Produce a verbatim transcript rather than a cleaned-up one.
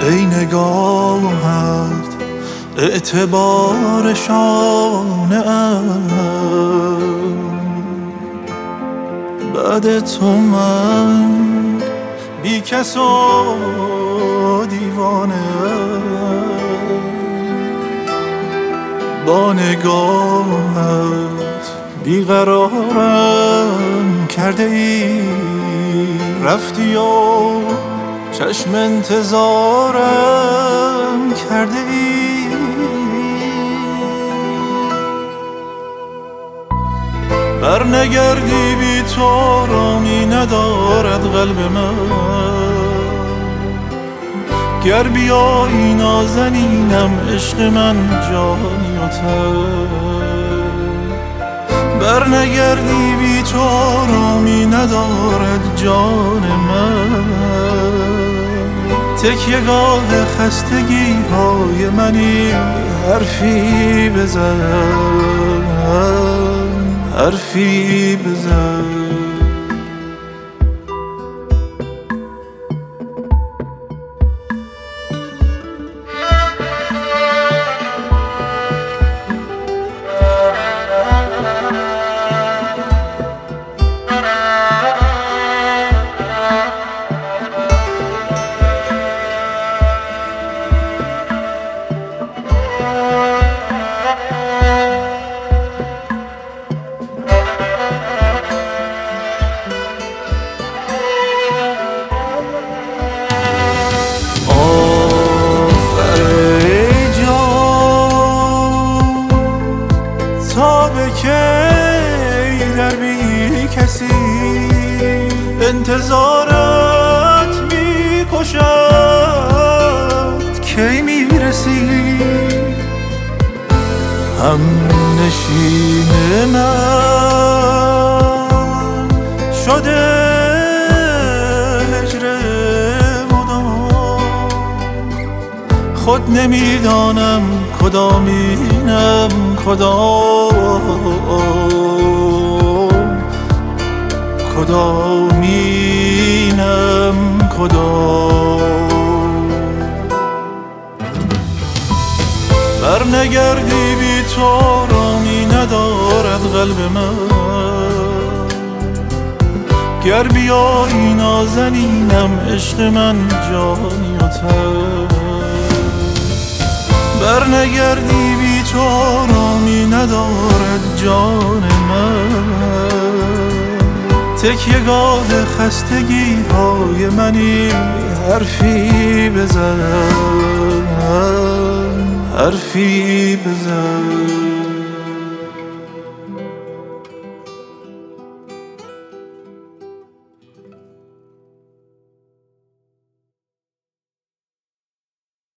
ای نگاهت اعتبار شانه ام، بعد تو من بی کس و دیوانه ام. با نگاهت بیقرارم کرده ای، رفتی و چشم انتظارم کرده ای. برنگردی بی تو رامی ندارد قلب من، گر بیایی نازنینم عشق من جانی و تن. برنگردی بی تو رامی ندارد جان من، تکیه‌گاه خستگی های منی. حرفی بزن، حرفی بزن. کی در بی کسی انتظارت می کشد، کی می رسی هم نشین من شده هجر مدام. خود نمیدانم کدامینم کدام، کدامینم کدام. برنگردی بی تو رامی ندارد قلب من، گر بیایی نازنینم عشق من جانی و تن. برنگردی بی تو رامی ندارد جان من، تکیه‌گاه خستگی های منی. حرفی بزن، حرفی بزن.